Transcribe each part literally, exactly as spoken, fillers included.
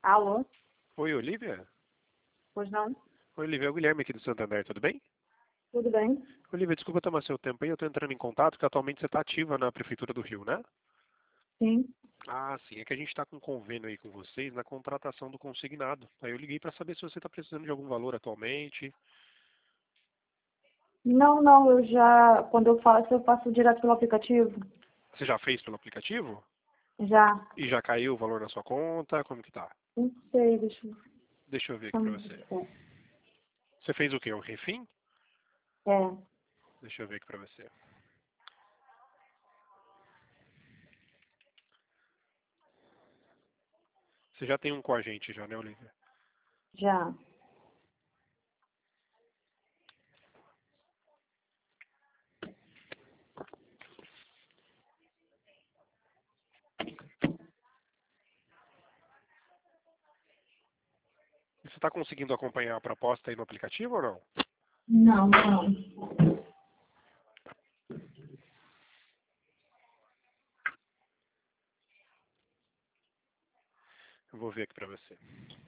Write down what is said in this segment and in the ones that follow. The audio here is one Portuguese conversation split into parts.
Alô? Oi, Olivia? Pois não? Oi, Olivia, é o Guilherme aqui do Santander, tudo bem? Tudo bem? Olivia, desculpa tomar seu tempo aí, eu estou entrando em contato, porque atualmente você está ativa na Prefeitura do Rio, né? Sim. Ah, sim, é que a gente está com um convênio aí com vocês na contratação do consignado. Aí eu liguei para saber se você está precisando de algum valor atualmente. Não, não, eu já, quando eu faço, eu faço direto pelo aplicativo. Você já fez pelo aplicativo? Já. E já caiu o valor na sua conta? Como que tá? Não sei, deixa eu... Deixa eu ver aqui para Como... você. Você fez o quê? Um refim? É. Deixa eu ver aqui para você. Você já tem um com a gente já, né, Olivia? Já. E você está conseguindo acompanhar a proposta aí no aplicativo ou não? Não, não. Eu vou ver aqui para você.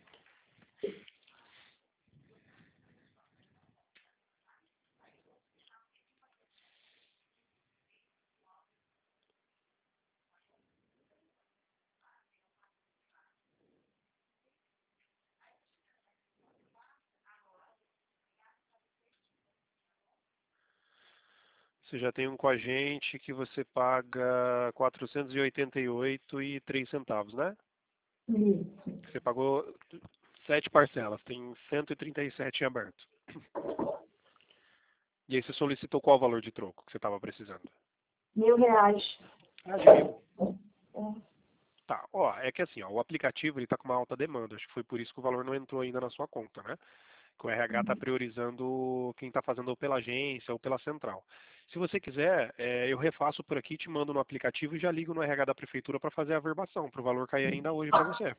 Você já tem um com a gente que você paga quatrocentos e oitenta e oito e três centavos, né? Isso. Você pagou sete parcelas, tem cento e trinta e sete em aberto. E aí você solicitou qual valor de troco que você estava precisando? Mil reais. Ah, de mil. É. Tá, ó, é que assim, ó, o aplicativo ele tá com uma alta demanda, acho que foi por isso que o valor não entrou ainda na sua conta, né? Que o R H está priorizando quem está fazendo ou pela agência ou pela central. Se você quiser, é, eu refaço por aqui, te mando no aplicativo e já ligo no R H da prefeitura para fazer a averbação, para o valor cair ainda hoje para você.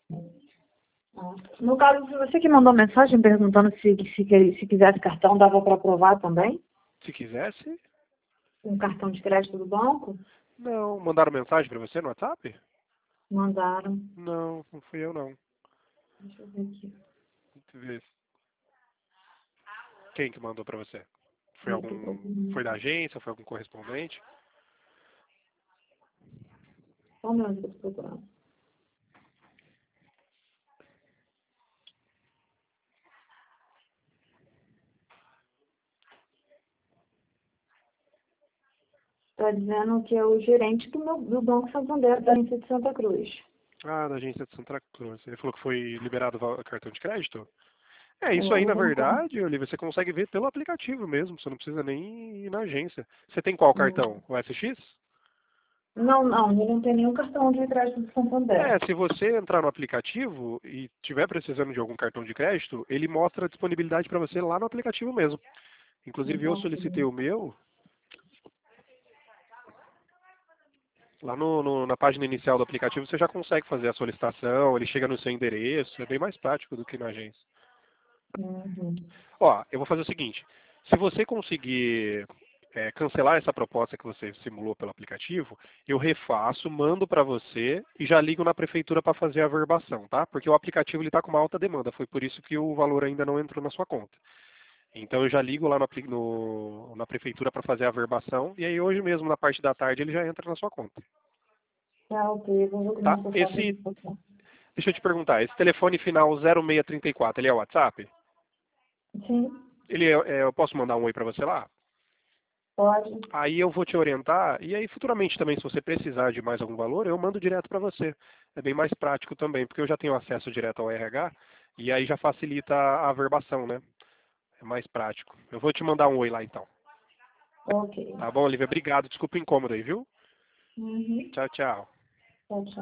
No caso, se você que mandou mensagem perguntando se, se, que- se quisesse cartão, dava para aprovar também? Se quisesse, Um cartão de crédito do banco? não. Mandaram mensagem para você no WhatsApp? Mandaram. Não, não fui eu não. Deixa eu ver aqui. Deixa eu ver. Quem que mandou para você? Foi Eu tô algum, foi procurando. da agência, foi algum correspondente? Só um minuto que eu tô procurando. Está dizendo que é o gerente do, meu, do Banco Santander, da agência de Santa Cruz. Ah, da agência de Santa Cruz. Ele falou que foi liberado o cartão de crédito? É, É, isso aí, o na banco. verdade, Olivia, você consegue ver pelo aplicativo mesmo, você não precisa nem ir na agência. Você tem qual cartão? O S X? Não, não, ele não tem nenhum cartão de crédito do Santander. É, se você entrar no aplicativo e tiver precisando de algum cartão de crédito, ele mostra a disponibilidade para você lá no aplicativo mesmo. Inclusive, eu Então, solicitei o meu lá no, no- na página inicial do aplicativo, você já consegue fazer a solicitação, ele chega no seu endereço, é bem mais prático do que na agência. uhum. Ó, eu vou fazer o seguinte, se você conseguir é, cancelar essa proposta que você simulou pelo aplicativo, eu refaço, mando para você e já ligo na prefeitura para fazer a averbação, tá? Porque o aplicativo está com uma alta demanda, foi por isso que o valor ainda não entrou na sua conta. Então eu já ligo lá no, apli- no- na prefeitura para fazer a averbação e aí hoje mesmo, na parte da tarde, ele já entra na sua conta, Tá, ok, vou ver como tá? é que eu faço Esse, isso. deixa eu te perguntar, esse telefone final zero seis três quatro, ele é o WhatsApp? Sim, Ele é, é, eu posso mandar um oi para você lá? pode. Aí eu vou te orientar, e aí futuramente também, se você precisar de mais algum valor, eu mando direto para você. É bem mais prático também, porque eu já tenho acesso direto ao R H, e aí já facilita a averbação, né? É mais prático. Eu vou te mandar um oi lá então. Ok. Tá bom, Olivia? Obrigado. Desculpa o incômodo aí, viu? Uhum. Tchau, tchau. Tchau, tchau.